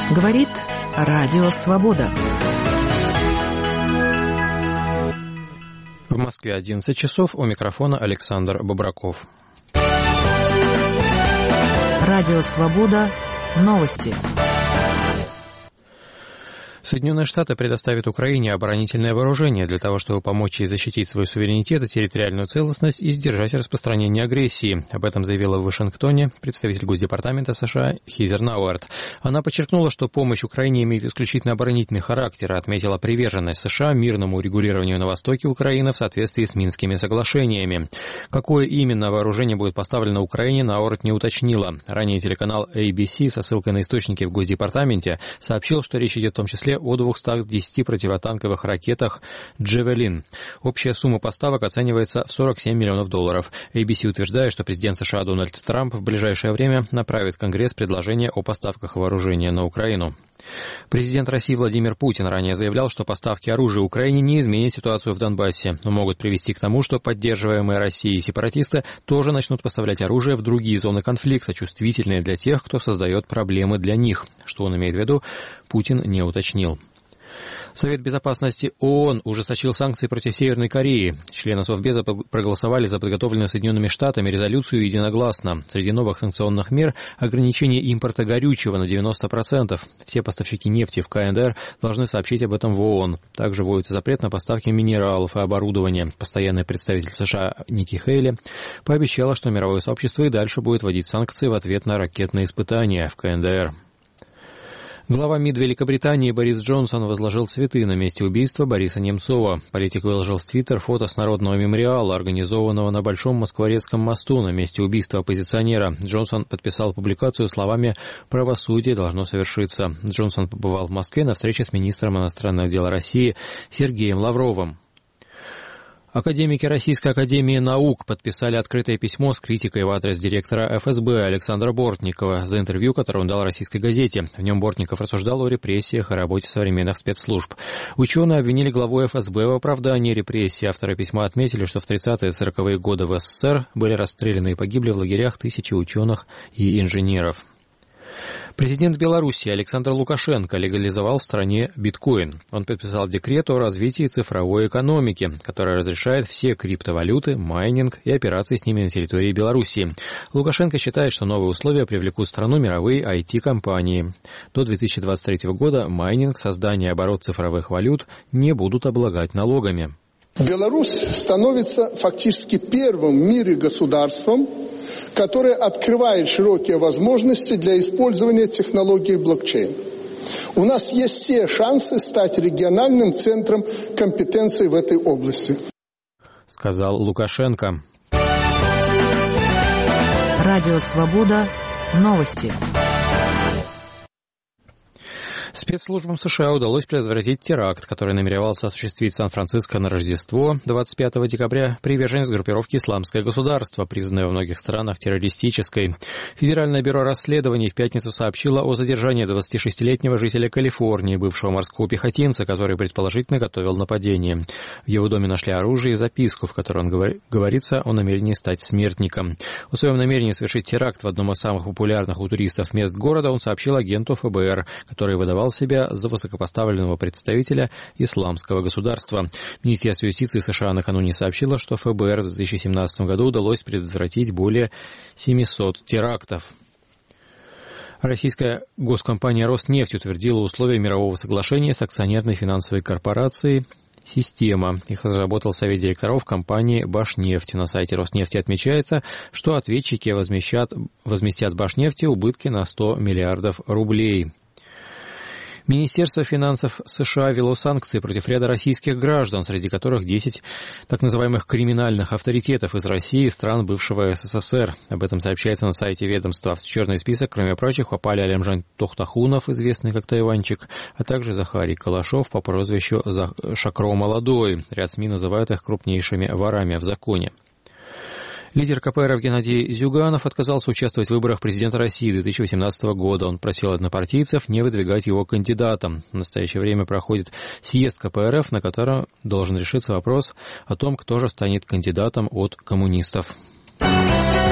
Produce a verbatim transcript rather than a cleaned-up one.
Говорит Радио Свобода. В Москве одиннадцать часов, у микрофона Александр Бобраков. Радио Свобода. Новости. Соединенные Штаты предоставят Украине оборонительное вооружение для того, чтобы помочь ей защитить свой суверенитет и территориальную целостность и сдержать распространение агрессии. Об этом заявила в Вашингтоне представитель Госдепартамента США Хизер Науэрт. Она подчеркнула, что помощь Украине имеет исключительно оборонительный характер, и отметила приверженность США мирному урегулированию на востоке Украины в соответствии с Минскими соглашениями. Какое именно вооружение будет поставлено Украине, Науэрт не уточнила. Ранее телеканал эй би си со ссылкой на источники в Госдепартаменте сообщил, что речь идет в том числе о двухстах десяти противотанковых ракетах «Джавелин». Общая сумма поставок оценивается в сорок семь миллионов долларов. эй би си утверждает, что президент США Дональд Трамп в ближайшее время направит в Конгресс предложение о поставках вооружения на Украину. Президент России Владимир Путин ранее заявлял, что поставки оружия Украине не изменят ситуацию в Донбассе, но могут привести к тому, что поддерживаемые Россией сепаратисты тоже начнут поставлять оружие в другие зоны конфликта, чувствительные для тех, кто создает проблемы для них. Что он имеет в виду, Путин не уточнил. Совет безопасности ООН ужесточил санкции против Северной Кореи. Члены Совбеза проголосовали за подготовленную Соединенными Штатами резолюцию единогласно. Среди новых санкционных мер – ограничение импорта горючего на девяносто процентов. Все поставщики нефти в ка эн дэ эр должны сообщить об этом в ООН. Также вводится запрет на поставки минералов и оборудования. Постоянный представитель США Ники Хейли пообещала, что мировое сообщество и дальше будет вводить санкции в ответ на ракетные испытания в ка эн дэ эр. Глава МИД Великобритании Борис Джонсон возложил цветы на месте убийства Бориса Немцова. Политик выложил в Твиттер фото с народного мемориала, организованного на Большом Москворецком мосту на месте убийства оппозиционера. Джонсон подписал публикацию словами «Правосудие должно совершиться». Джонсон побывал в Москве на встрече с министром иностранных дел России Сергеем Лавровым. Академики Российской академии наук подписали открытое письмо с критикой в адрес директора эф эс бэ Александра Бортникова за интервью, которое он дал российской газете. В нем Бортников рассуждал о репрессиях и работе современных спецслужб. Ученые обвинили главу эф эс бэ в оправдании репрессий. Авторы письма отметили, что в тридцатые и сороковые годы в эс эс эс эр были расстреляны и погибли в лагерях тысячи ученых и инженеров. Президент Беларуси Александр Лукашенко легализовал в стране биткоин. Он подписал декрет о развитии цифровой экономики, который разрешает все криптовалюты, майнинг и операции с ними на территории Беларуси. Лукашенко считает, что новые условия привлекут в страну мировые ай ти-компании. До две тысячи двадцать третьего года майнинг, создание и оборот цифровых валют не будут облагать налогами. Беларусь становится фактически первым в мире государством, которое открывает широкие возможности для использования технологий блокчейн. У нас есть все шансы стать региональным центром компетенций в этой области, сказал Лукашенко. Радио Свобода. Новости. Спецслужбам США удалось предотвратить теракт, который намеревался осуществить Сан-Франциско на Рождество двадцать пятого декабря приверженец группировки «Исламское государство», признанной во многих странах террористической. Федеральное бюро расследований в пятницу сообщило о задержании двадцатишестилетнего жителя Калифорнии, бывшего морского пехотинца, который предположительно готовил нападение. В его доме нашли оружие и записку, в которой он говор... говорится о намерении стать смертником. О своем намерении совершить теракт в одном из самых популярных у туристов мест города он сообщил агенту эф бэ эр, который выдавал себя за высокопоставленного представителя исламского государства. Министерство юстиции США накануне сообщило, что эф бэ эр в две тысячи семнадцатом году удалось предотвратить более семисот терактов. Российская госкомпания «Роснефть» утвердила условия мирового соглашения с акционерной финансовой корпорацией «Система». Их разработал совет директоров компании «Башнефть». На сайте Роснефти отмечается, что ответчики возместят, возместят Башнефти убытки на сто миллиардов рублей. Министерство финансов США ввело санкции против ряда российских граждан, среди которых десять так называемых криминальных авторитетов из России и стран бывшего эс эс эс эр. Об этом сообщается на сайте ведомства. В черный список, кроме прочих, попали Алимжан Тохтахунов, известный как Тайванчик, а также Захарий Калашов по прозвищу Шакро Молодой. Ряд СМИ называют их крупнейшими ворами в законе. Лидер ка пэ эр эф Геннадий Зюганов отказался участвовать в выборах президента России две тысячи восемнадцатого года. Он просил однопартийцев не выдвигать его кандидатом. В настоящее время проходит съезд ка пэ эр эф, на котором должен решиться вопрос о том, кто же станет кандидатом от коммунистов.